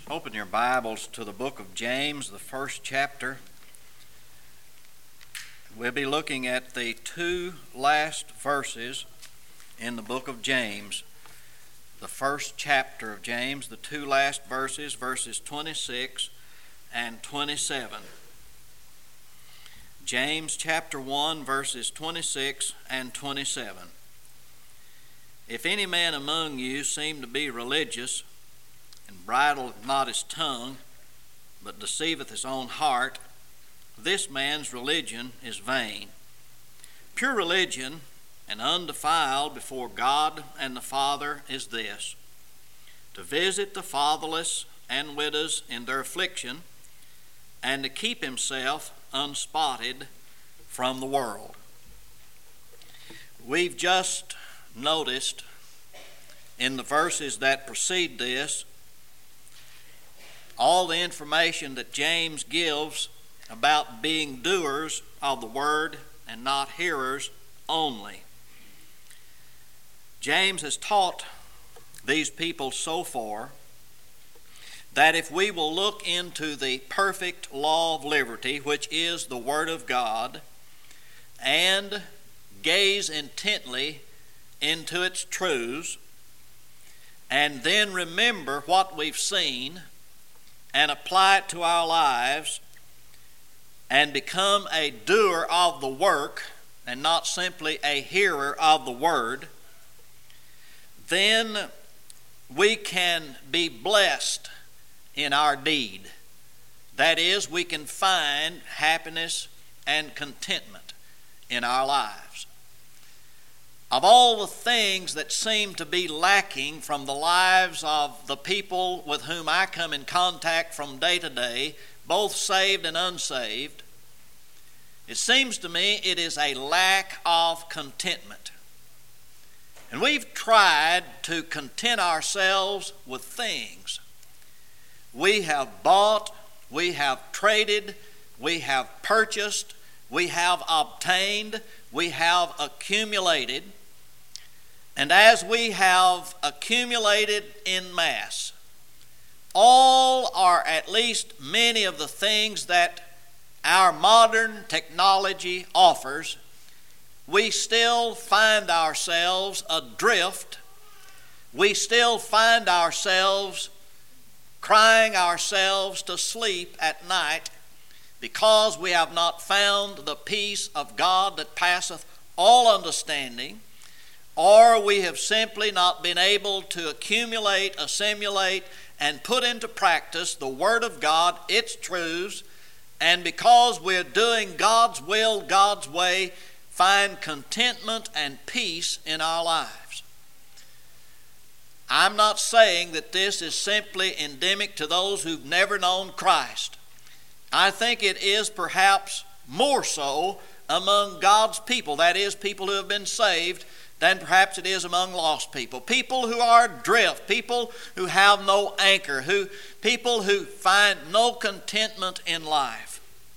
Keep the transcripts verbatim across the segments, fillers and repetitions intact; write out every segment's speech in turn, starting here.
Open your Bibles to the book of James, the first chapter. We'll be looking at the two last verses in the book of James. The first chapter of James, the two last verses, verses twenty-six and twenty-seven. James chapter one, verses twenty-six and twenty-seven. If any man among you seem to be religious, and bridleth not his tongue, but deceiveth his own heart, this man's religion is vain. Pure religion and undefiled before God and the Father is this: to visit the fatherless and widows in their affliction, and to keep himself unspotted from the world. We've just noticed in the verses that precede this all the information that James gives about being doers of the word and not hearers only. James has taught these people so far that if we will look into the perfect law of liberty, which is the Word of God, and gaze intently into its truths, and then remember what we've seen and apply it to our lives, and become a doer of the work and not simply a hearer of the word, then we can be blessed in our deed. That is, we can find happiness and contentment in our lives. Of all the things that seem to be lacking from the lives of the people with whom I come in contact from day to day, both saved and unsaved, it seems to me it is a lack of contentment. And we've tried to content ourselves with things. We have bought, we have traded, we have purchased, we have obtained, we have accumulated. And as we have accumulated in mass, all or at least many of the things that our modern technology offers, we still find ourselves adrift. We still find ourselves crying ourselves to sleep at night because we have not found the peace of God that passeth all understanding, or we have simply not been able to accumulate, assimilate, and put into practice the Word of God, its truths, and because we're doing God's will, God's way, find contentment and peace in our lives. I'm not saying that this is simply endemic to those who've never known Christ. I think it is perhaps more so among God's people, that is, people who have been saved, than perhaps it is among lost people. People who are adrift, people who have no anchor, who people who find no contentment in life.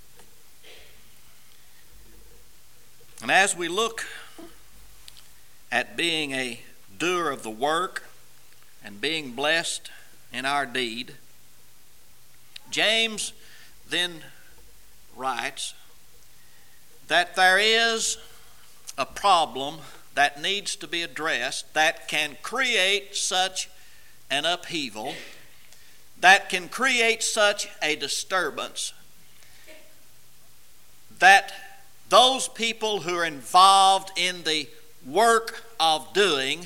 And as we look at being a doer of the work and being blessed in our deed, James then writes that there is a problem that needs to be addressed that can create such an upheaval, that can create such a disturbance, that those people who are involved in the work of doing,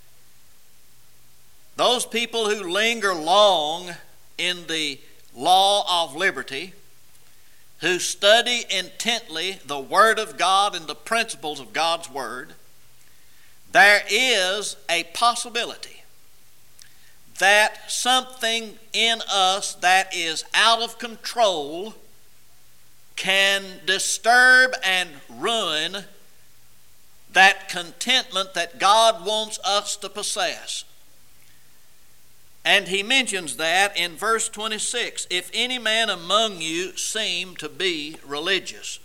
those people who linger long in the law of liberty, who study intently the Word of God and the principles of God's Word, there is a possibility that something in us that is out of control can disturb and ruin that contentment that God wants us to possess. And he mentions that in verse twenty-six, if any man among you seem to be religious.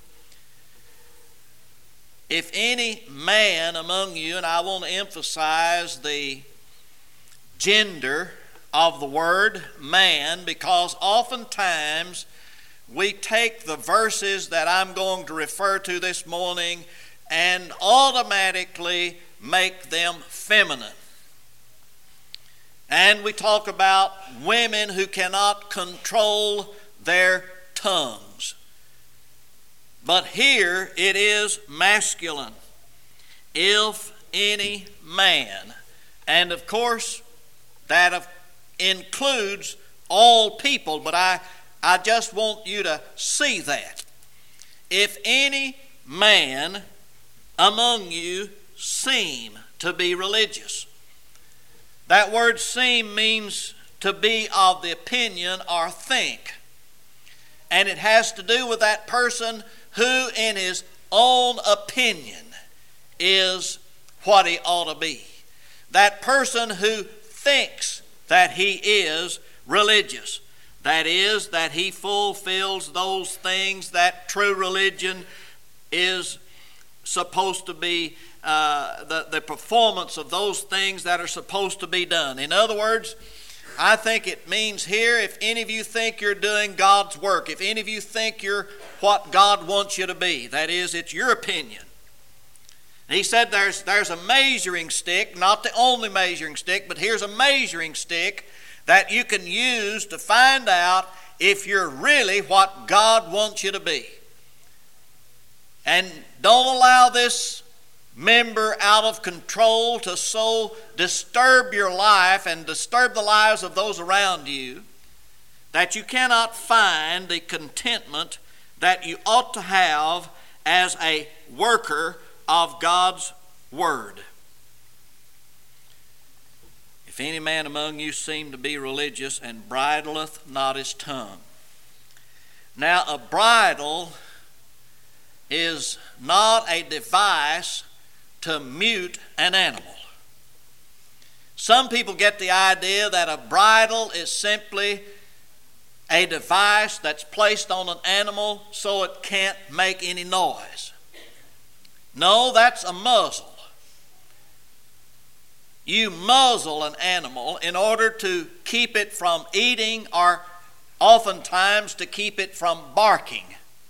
If any man among you, and I want to emphasize the gender of the word man, because oftentimes we take the verses that I'm going to refer to this morning and automatically make them feminine. And we talk about women who cannot control their tongues. But here it is masculine. If any man, and of course that includes all people, but I, I just want you to see that. If any man among you seem to be religious. That word seem means to be of the opinion or think. And it has to do with that person who in his own opinion is what he ought to be. That person who thinks that he is religious. That is, that he fulfills those things that true religion is supposed to be, uh, the, the performance of those things that are supposed to be done. In other words, I think it means here, if any of you think you're doing God's work, if any of you think you're what God wants you to be, that is, it's your opinion. He said there's, there's a measuring stick, not the only measuring stick, but here's a measuring stick that you can use to find out if you're really what God wants you to be. And don't allow this member out of control to so disturb your life and disturb the lives of those around you that you cannot find the contentment that you ought to have as a worker of God's Word. If any man among you seem to be religious and bridleth not his tongue. Now a bridle is not a device to mute an animal. Some people get the idea that a bridle is simply a device that's placed on an animal so it can't make any noise. No, that's a muzzle. You muzzle an animal in order to keep it from eating or oftentimes to keep it from barking.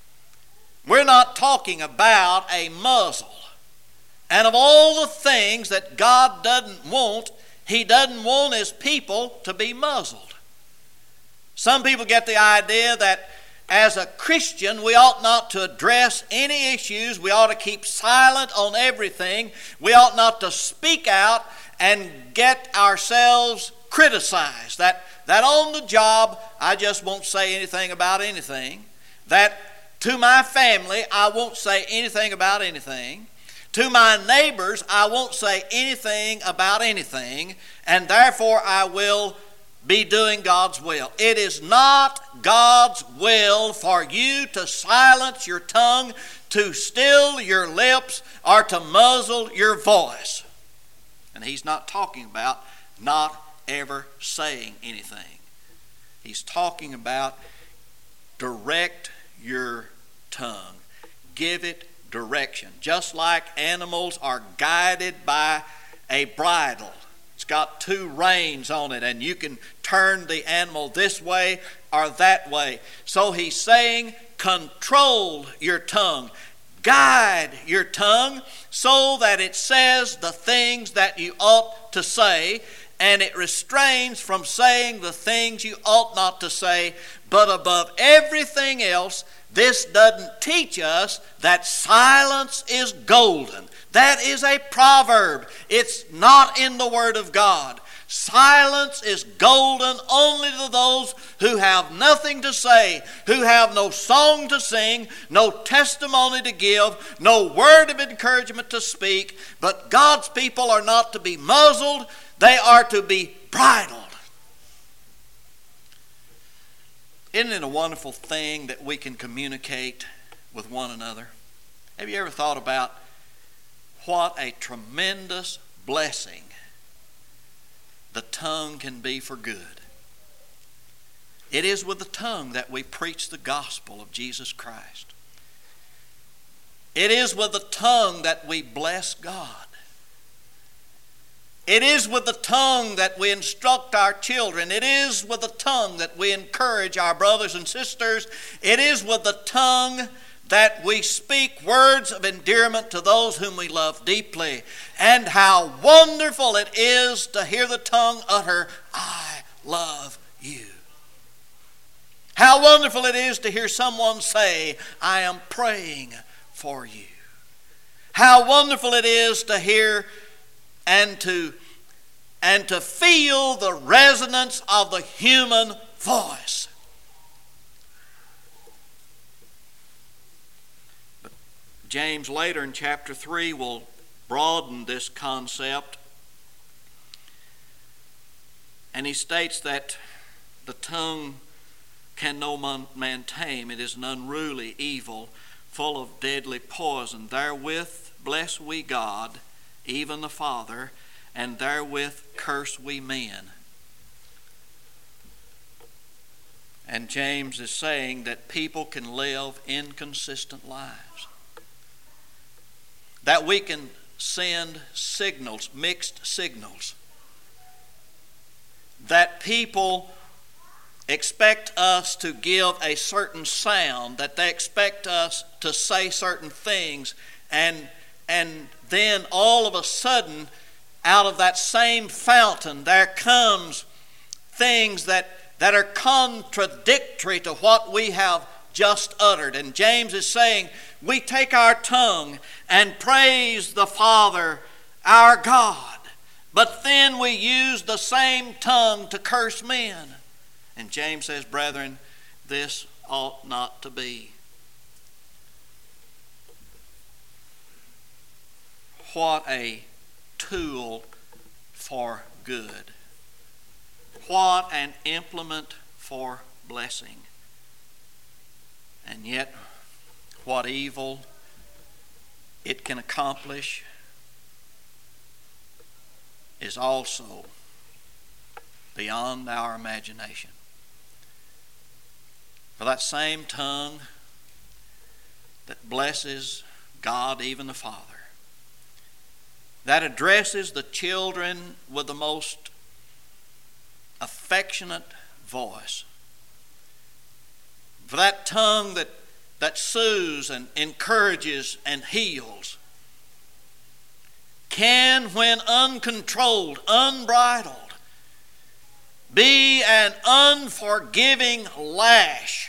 We're not talking about a muzzle. And of all the things that God doesn't want, He doesn't want His people to be muzzled. Some people get the idea that as a Christian, we ought not to address any issues. We ought to keep silent on everything. We ought not to speak out and get ourselves criticized. That, that on the job, I just won't say anything about anything. That to my family, I won't say anything about anything. To my neighbors, I won't say anything about anything. And therefore, I will be doing God's will. It is not God's will for you to silence your tongue, to still your lips, or to muzzle your voice. And He's not talking about not ever saying anything. He's talking about direct your tongue. Give it direction. Just like animals are guided by a bridle. It's got two reins on it, and you can turn the animal this way or that way. So He's saying, control your tongue. Guide your tongue so that it says the things that you ought to say, and it restrains from saying the things you ought not to say. But above everything else, this doesn't teach us that silence is golden. That is a proverb. It's not in the Word of God. Silence is golden only to those who have nothing to say, who have no song to sing, no testimony to give, no word of encouragement to speak. But God's people are not to be muzzled. They are to be bridled. Isn't it a wonderful thing that we can communicate with one another? Have you ever thought about what a tremendous blessing the tongue can be for good? It is with the tongue that we preach the gospel of Jesus Christ. It is with the tongue that we bless God. It is with the tongue that we instruct our children. It is with the tongue that we encourage our brothers and sisters. It is with the tongue that we speak words of endearment to those whom we love deeply. And how wonderful it is to hear the tongue utter, I love you. How wonderful it is to hear someone say, I am praying for you. How wonderful it is to hear and to, and to feel the resonance of the human voice. But James later in chapter three will broaden this concept. And he states that the tongue can no man tame. It is an unruly evil, full of deadly poison. Therewith bless we God, even the Father, and therewith curse we men. And James is saying that people can live inconsistent lives. That we can send signals, mixed signals. That people expect us to give a certain sound, that they expect us to say certain things, and and then all of a sudden, out of that same fountain, there comes things that, that are contradictory to what we have just uttered. And James is saying, we take our tongue and praise the Father, our God, but then we use the same tongue to curse men. And James says, brethren, this ought not to be. What a tool for good. What an implement for blessing. And yet, what evil it can accomplish is also beyond our imagination. For that same tongue that blesses God, even the Father, that addresses the children with the most affectionate voice, for that tongue that, that soothes and encourages and heals, can, when uncontrolled, unbridled, be an unforgiving lash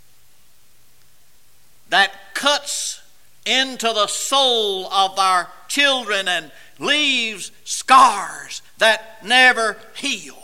that cuts into the soul of our children and leaves scars that never heal.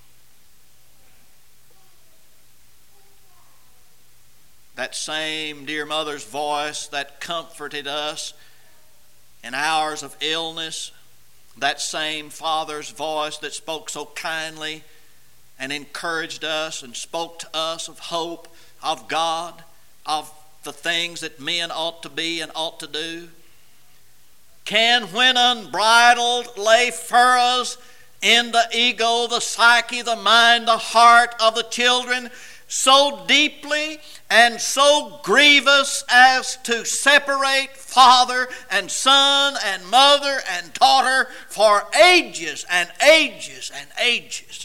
That same dear mother's voice that comforted us in hours of illness, that same father's voice that spoke so kindly and encouraged us and spoke to us of hope, of God, of the things that men ought to be and ought to do, can, when unbridled, lay furrows in the ego, the psyche, the mind, the heart of the children so deeply and so grievous as to separate father and son and mother and daughter for ages and ages and ages.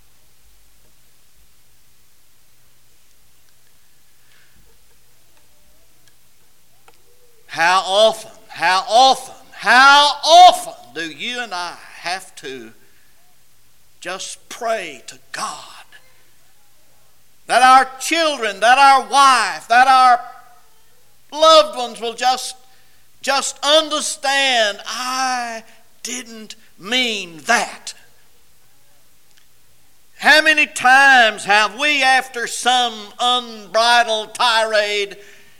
How often, how often, how often do you and I have to just pray to God that our children, that our wife, that our loved ones will just, just understand, I didn't mean that. How many times have we, after some unbridled tirade,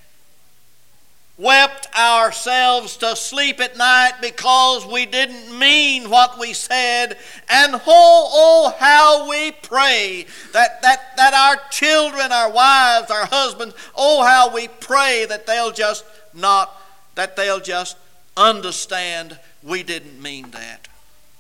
wept ourselves to sleep at night because we didn't mean what we said, and oh, oh how we pray that, that, that our children, our wives, our husbands, oh how we pray that they'll just not, that they'll just understand we didn't mean that.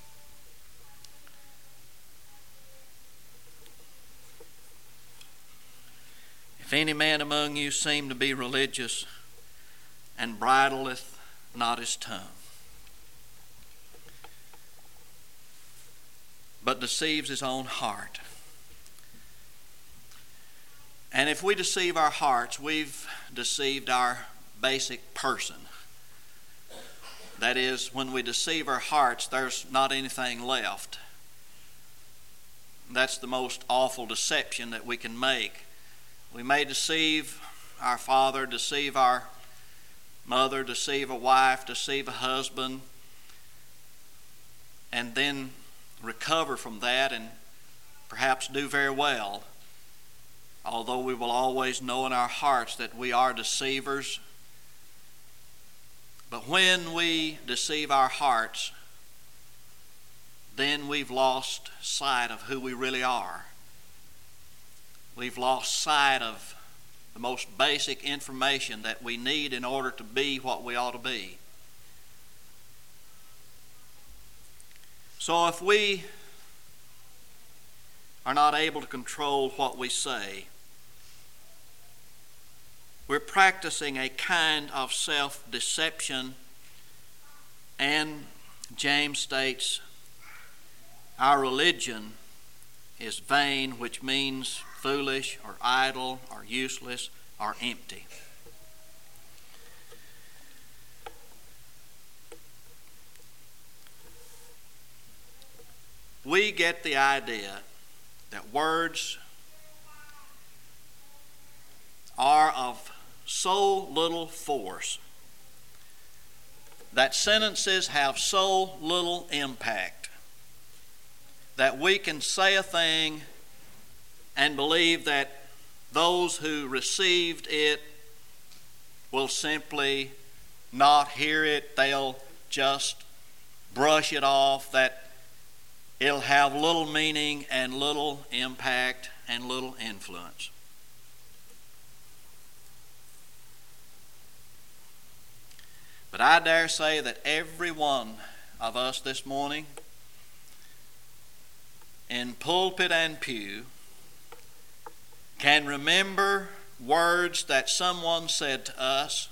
If any man among you seem to be religious, and bridleth not his tongue, but deceives his own heart. And if we deceive our hearts, we've deceived our basic person. That is, when we deceive our hearts, there's not anything left. That's the most awful deception that we can make. We may deceive our father, deceive our mother, deceive a wife, deceive a husband, and then recover from that and perhaps do very well. Although we will always know in our hearts that we are deceivers. But when we deceive our hearts, then we've lost sight of who we really are. We've lost sight of the most basic information that we need in order to be what we ought to be. So if we are not able to control what we say, we're practicing a kind of self-deception, and James states, our religion is vain, which means foolish or idle or useless or empty. We get the idea that words are of so little force, that sentences have so little impact, that we can say a thing and believe that those who received it will simply not hear it. They'll just brush it off, that it'll have little meaning and little impact and little influence. But I dare say that every one of us this morning, in pulpit and pew, can remember words that someone said to us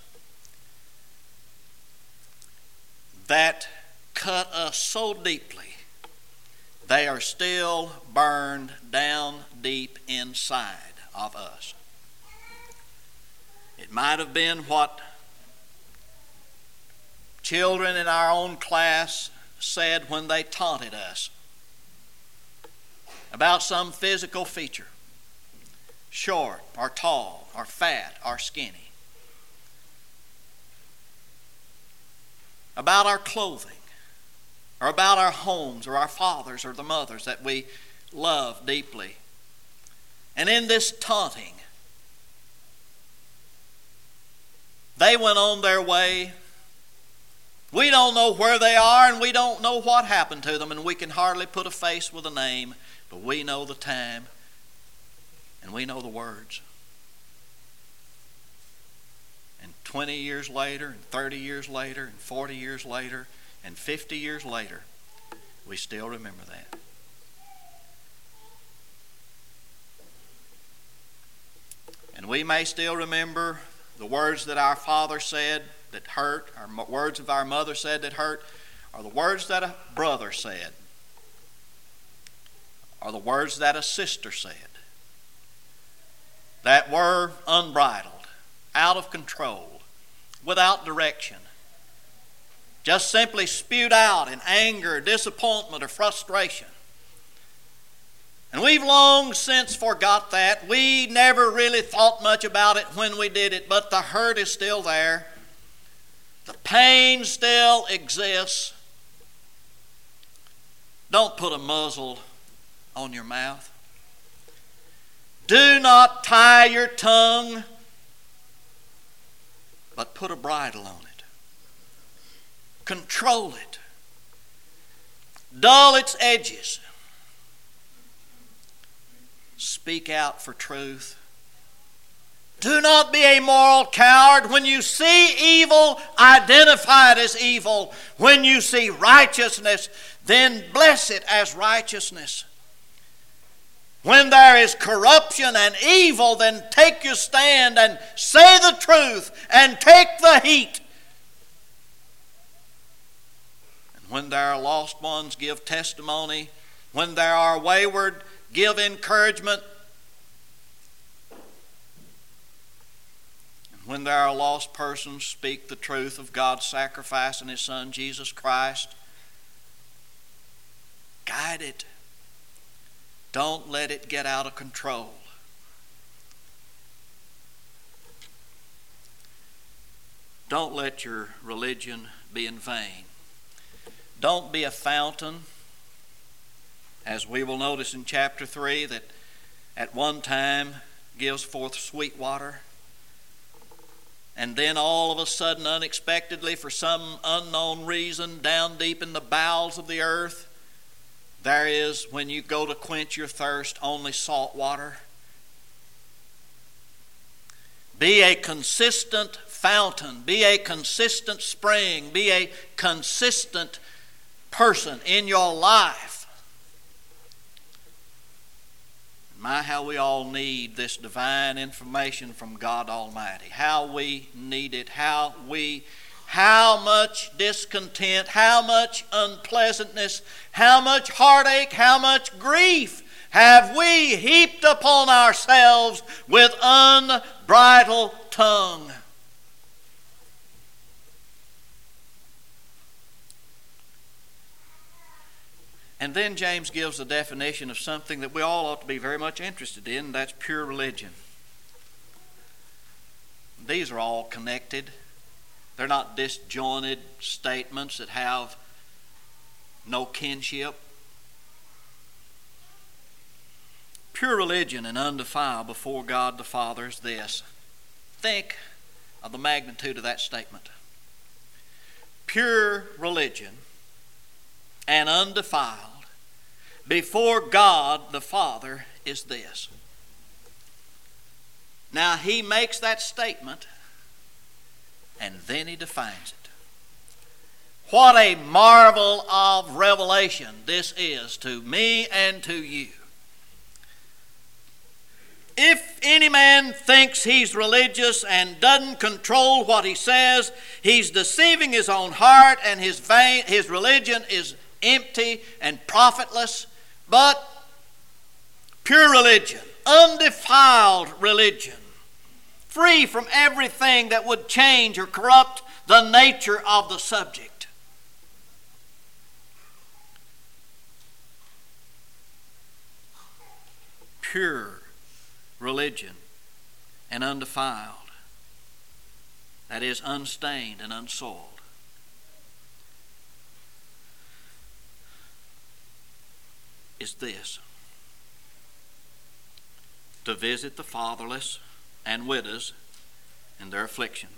that cut us so deeply, they are still burned down deep inside of us. It might have been what children in our own class said when they taunted us about some physical feature, short or tall or fat or skinny, about our clothing or about our homes or our fathers or the mothers that we love deeply. And in this taunting, they went on their way. We don't know where they are, and we don't know what happened to them, and we can hardly put a face with a name, but we know the time, and we know the words. And twenty years later, and thirty years later, and forty years later, and fifty years later, we still remember that. And we may still remember the words that our father said that hurt, or words of our mother said that hurt, or the words that a brother said, or the words that a sister said, that were unbridled, out of control, without direction, just simply spewed out in anger, disappointment, or frustration. And we've long since forgot that. We never really thought much about it when we did it, but the hurt is still there. The pain still exists. Don't put a muzzle on your mouth. Do not tie your tongue, but put a bridle on it. Control it. Dull its edges. Speak out for truth. Do not be a moral coward. When you see evil, identify it as evil. When you see righteousness, then bless it as righteousness. When there is corruption and evil, then take your stand and say the truth and take the heat. And when there are lost ones, give testimony When there are wayward, give encouragement. When there are lost persons, speak the truth of God's sacrifice and His Son, Jesus Christ. Guide it. Don't let it get out of control. Don't let your religion be in vain. Don't be a fountain, as we will notice in chapter three, that at one time gives forth sweet water, and then all of a sudden, unexpectedly, for some unknown reason, down deep in the bowels of the earth, there is, when you go to quench your thirst, only salt water. Be a consistent fountain. Be a consistent spring. Be a consistent person in your life. My, how we all need this divine information from God Almighty. How we need it. How we, how much discontent, how much unpleasantness, how much heartache, how much grief have we heaped upon ourselves with unbridled tongue. And then James gives a definition of something that we all ought to be very much interested in, and that's pure religion. These are all connected. They're not disjointed statements that have no kinship. Pure religion and undefiled before God the Father is this. Think of the magnitude of that statement. Pure religion and undefiled before God the Father is this. Now he makes that statement and then he defines it. What a marvel of revelation this is to me and to you. If any man thinks he's religious and doesn't control what he says, he's deceiving his own heart, and his vain, his religion is empty and profitless. But pure religion, undefiled religion, free from everything that would change or corrupt the nature of the subject. Pure religion and undefiled, that is, unstained and unsoiled, is this: to visit the fatherless and widows in their affliction.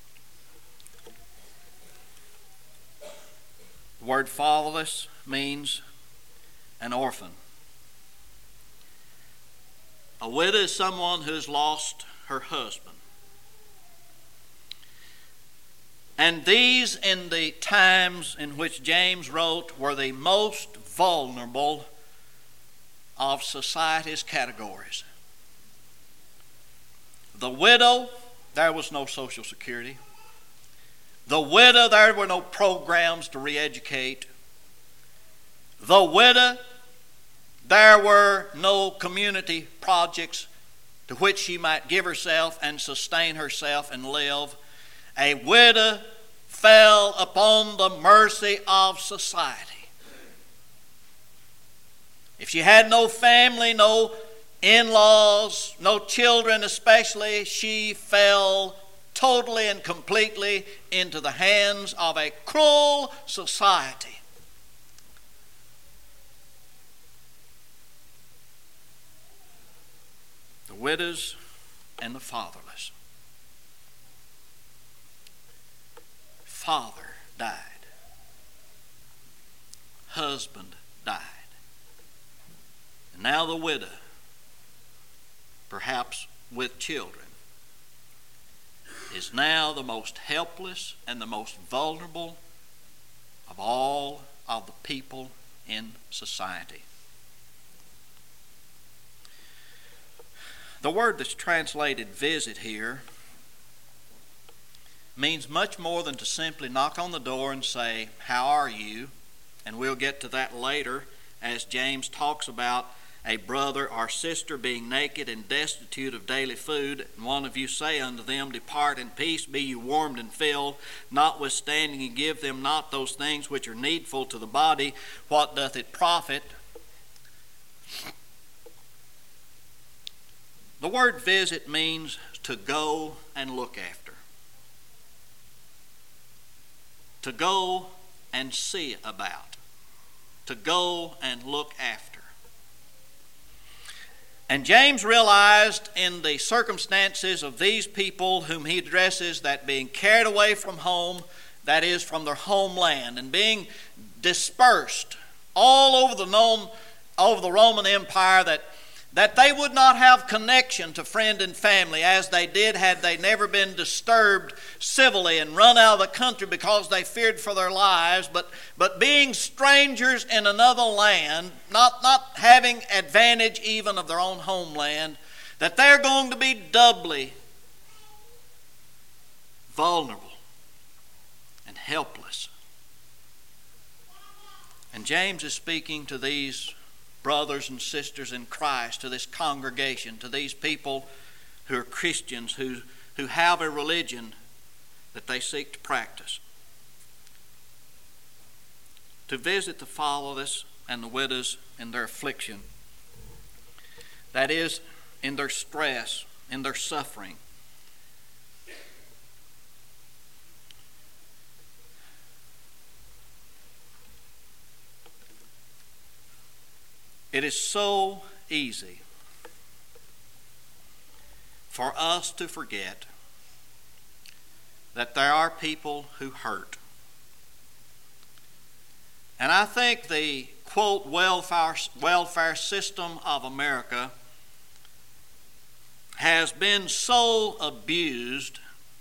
The word fatherless means an orphan. A widow is someone who has lost her husband. And these, in the times in which James wrote, were the most vulnerable of society's categories. The widow, there was no Social Security. The widow, there were no programs to re-educate. The widow, there were no community projects to which she might give herself and sustain herself and live. A widow fell upon the mercy of society. If she had no family, no in-laws, no children especially, she fell totally and completely into the hands of a cruel society. The widows and the fatherless. Father died. Husband died. And now the widow, perhaps with children, is now the most helpless and the most vulnerable of all of the people in society. The word that's translated visit here means much more than to simply knock on the door and say, "How are you?" And we'll get to that later as James talks about a brother or sister being naked and destitute of daily food, and one of you say unto them, Depart in peace, be you warmed and filled, notwithstanding ye give them not those things which are needful to the body, what doth it profit? The word visit means to go and look after. To go and see about. To go and look after. And James realized in the circumstances of these people whom he addresses that being carried away from home, that is from their homeland, and being dispersed all over the known, over the Roman Empire, that, that they would not have connection to friend and family as they did had they never been disturbed civilly and run out of the country because they feared for their lives, but, but being strangers in another land, not, not having advantage even of their own homeland, that they're going to be doubly vulnerable and helpless. And James is speaking to these brothers and sisters in Christ, to this congregation, to these people who are Christians, who, who have a religion that they seek to practice. To visit the fatherless and the widows in their affliction, that is, in their stress, in their suffering. It is so easy for us to forget that there are people who hurt. And I think the, quote, welfare, welfare system of America has been so abused,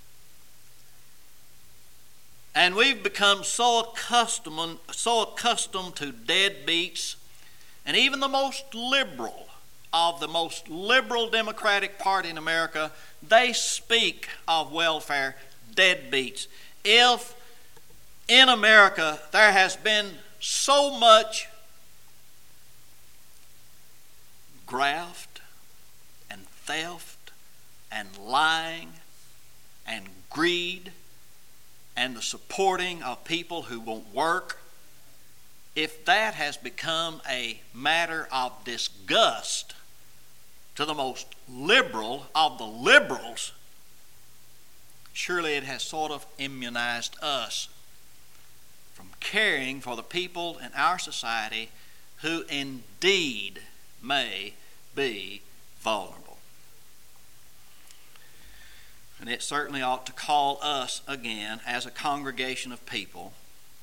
and we've become so accustomed, so accustomed to deadbeats. And even the most liberal of the most liberal Democratic Party in America, they speak of welfare deadbeats. If in America there has been so much graft and theft and lying and greed and the supporting of people who won't work, if that has become a matter of disgust to the most liberal of the liberals, surely it has sort of immunized us from caring for the people in our society who indeed may be vulnerable. And it certainly ought to call us again as a congregation of people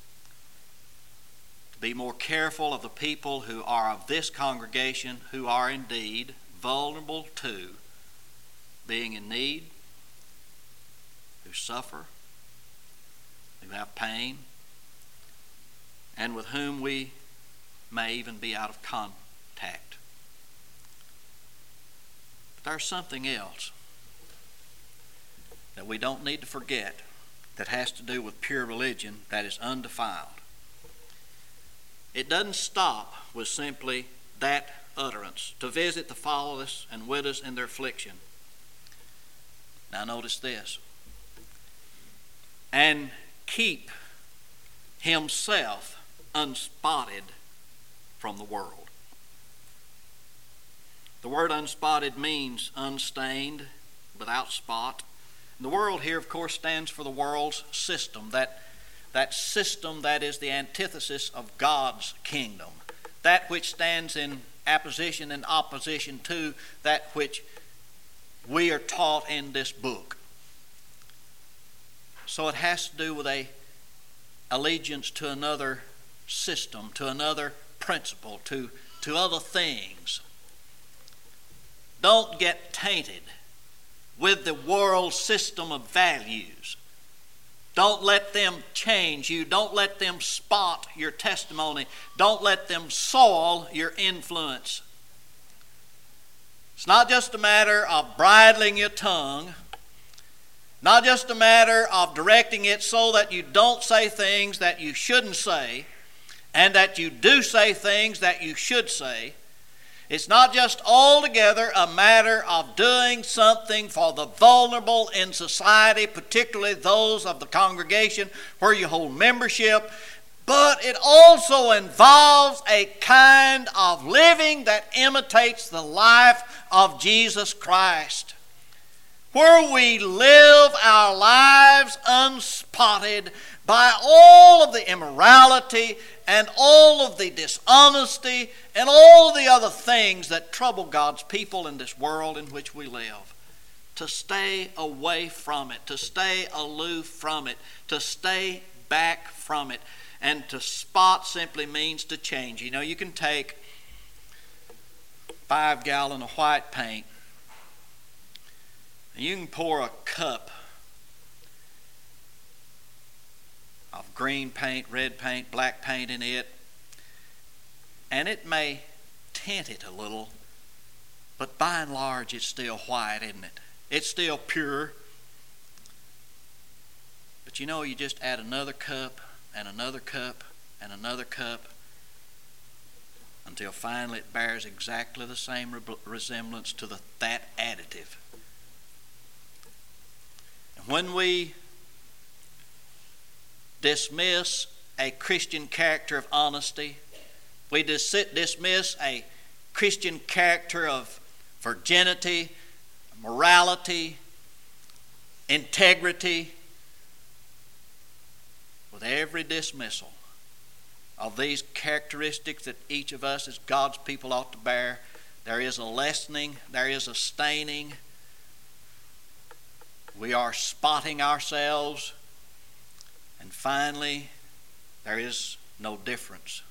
be more careful of the people who are of this congregation who are indeed vulnerable to being in need, who suffer, who have pain, and with whom we may even be out of contact. But there's something else that we don't need to forget that has to do with pure religion that is undefiled. It doesn't stop with simply that utterance, to visit the fatherless and widows in their affliction. Now notice this. And keep himself unspotted from the world. The word unspotted means unstained, without spot. And the world here, of course, stands for the world's system, that That system that is the antithesis of God's kingdom. That which stands in apposition and opposition to that which we are taught in this book. So it has to do with a allegiance to another system, to another principle, to, to other things. Don't get tainted with the world system of values. Don't let them change you. Don't let them spot your testimony. Don't let them soil your influence. It's not just a matter of bridling your tongue, not just a matter of directing it so that you don't say things that you shouldn't say, and that you do say things that you should say. It's not just altogether a matter of doing something for the vulnerable in society, particularly those of the congregation where you hold membership, but it also involves a kind of living that imitates the life of Jesus Christ, where we live our lives unspotted by all of the immorality and all of the dishonesty and all the other things that trouble God's people in this world in which we live. To stay away from it, to stay aloof from it, to stay back from it. And to spot simply means to change. You know, you can take five gallon of white paint and you can pour a cup of green paint, red paint, black paint in it, and it may tint it a little, but by and large it's still white, isn't it? It's still pure. But you know, you just add another cup and another cup and another cup until finally it bears exactly the same re- resemblance to the, that additive. And when we dismiss a Christian character of honesty, we dis- dismiss a Christian character of virginity, morality, integrity, with every dismissal of these characteristics that each of us as God's people ought to bear, there is a lessening, there is a staining. We are spotting ourselves, and finally, there is no difference.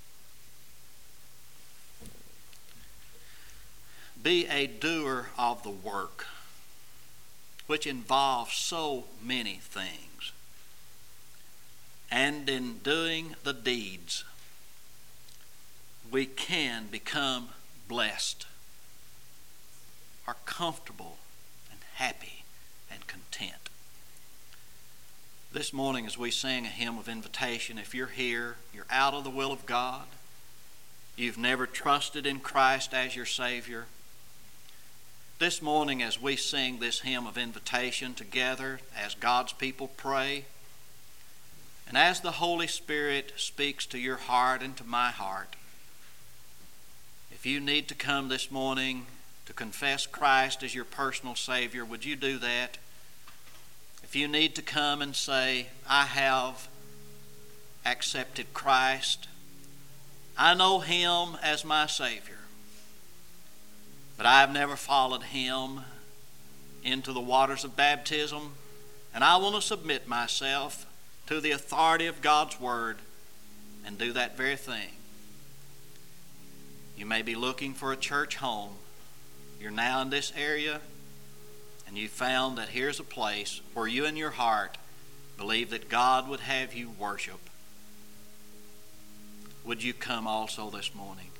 Be a doer of the work, which involves so many things. And in doing the deeds, we can become blessed, are comfortable and happy and content. This morning as we sing a hymn of invitation, if you're here, you're out of the will of God, you've never trusted in Christ as your Savior, this morning as we sing this hymn of invitation together, as God's people pray, and as the Holy Spirit speaks to your heart and to my heart, if you need to come this morning to confess Christ as your personal Savior, would you do that? If you need to come and say, I have accepted Christ, I know Him as my Savior, but I have never followed Him into the waters of baptism, and I want to submit myself to the authority of God's Word and do that very thing. You may be looking for a church home. You're now in this area and you found that here's a place where you in your heart believe that God would have you worship. Would you come also this morning?